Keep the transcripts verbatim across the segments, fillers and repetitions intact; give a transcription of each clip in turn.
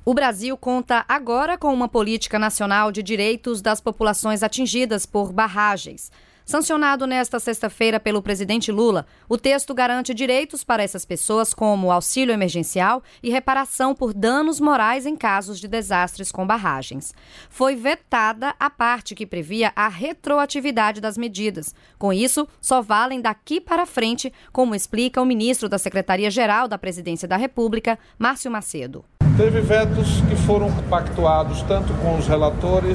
O Brasil conta agora com uma política nacional de direitos das populações atingidas por barragens. Sancionado nesta sexta-feira pelo presidente Lula, o texto garante direitos para essas pessoas como auxílio emergencial e reparação por danos morais em casos de desastres com barragens. Foi vetada a parte que previa a retroatividade das medidas. Com isso, só valem daqui para frente, como explica o ministro da Secretaria-Geral da Presidência da República, Márcio Macedo. Teve vetos que foram pactuados tanto com os relatores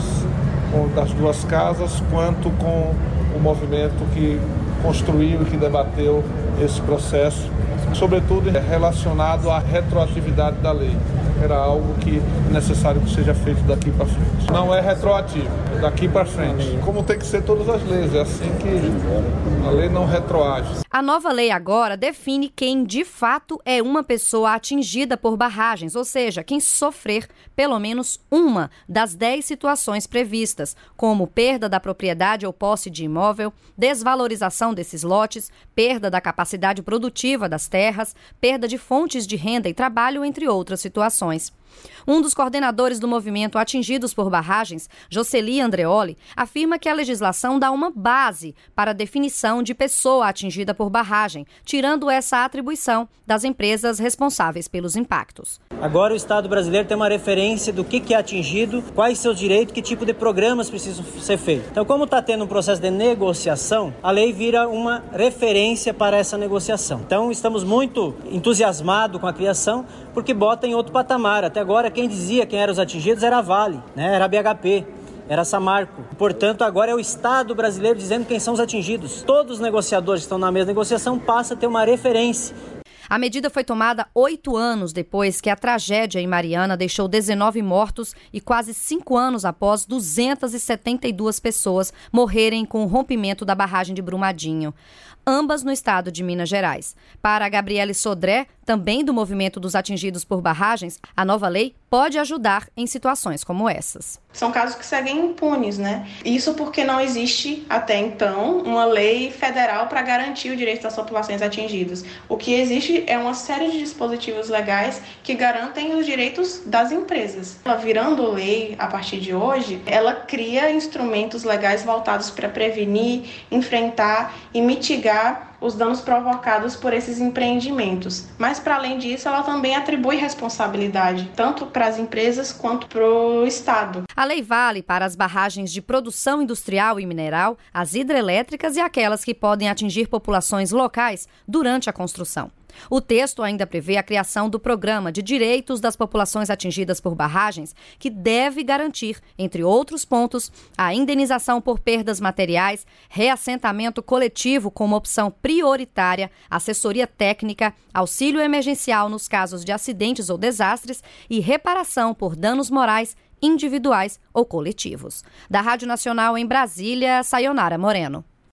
das duas casas, quanto com o movimento que construiu e que debateu esse processo, sobretudo relacionado à retroatividade da lei. Era algo que é necessário que seja feito daqui para frente. Não é retroativo, é daqui para frente. Como tem que ser todas as leis, é assim que a lei não retroage. A nova lei agora define quem de fato é uma pessoa atingida por barragens, ou seja, quem sofrer pelo menos uma das dez situações previstas, como perda da propriedade ou posse de imóvel, desvalorização desses lotes, perda da capacidade produtiva das terras, perda de fontes de renda e trabalho, entre outras situações. Um dos coordenadores do movimento Atingidos por Barragens, Jocely Andreoli, afirma que a legislação dá uma base para a definição de pessoa atingida por barragem, tirando essa atribuição das empresas responsáveis pelos impactos. Agora o Estado brasileiro tem uma referência do que é atingido, quais seus direitos, que tipo de programas precisam ser feitos. Então, como está tendo um processo de negociação, a lei vira uma referência para essa negociação. Então, estamos muito entusiasmados com a criação, porque bota em outro patamar. Até agora, quem dizia quem eram os atingidos era a Vale, né? Era a B H P, era a Samarco. Portanto, agora é o Estado brasileiro dizendo quem são os atingidos. Todos os negociadores que estão na mesma negociação passam a ter uma referência. A medida foi tomada oito anos depois que a tragédia em Mariana deixou dezenove mortos e quase cinco anos após duzentas e setenta e duas pessoas morrerem com o rompimento da barragem de Brumadinho, ambas no estado de Minas Gerais. Para a Gabriele Sodré, também do movimento dos atingidos por barragens, a nova lei pode ajudar em situações como essas. São casos que seguem impunes, né? Isso porque não existe, até então, uma lei federal para garantir o direito das populações atingidas. O que existe é uma série de dispositivos legais que garantem os direitos das empresas. Ela virando lei a partir de hoje, ela cria instrumentos legais voltados para prevenir, enfrentar e mitigar os danos provocados por esses empreendimentos. Mas, para além disso, ela também atribui responsabilidade, tanto para as empresas quanto para o Estado. A lei vale para as barragens de produção industrial e mineral, as hidrelétricas e aquelas que podem atingir populações locais durante a construção. O texto ainda prevê a criação do Programa de Direitos das Populações Atingidas por Barragens, que deve garantir, entre outros pontos, a indenização por perdas materiais, reassentamento coletivo como opção prioritária, assessoria técnica, auxílio emergencial nos casos de acidentes ou desastres e reparação por danos morais, individuais ou coletivos. Da Rádio Nacional em Brasília, Sayonara Moreno.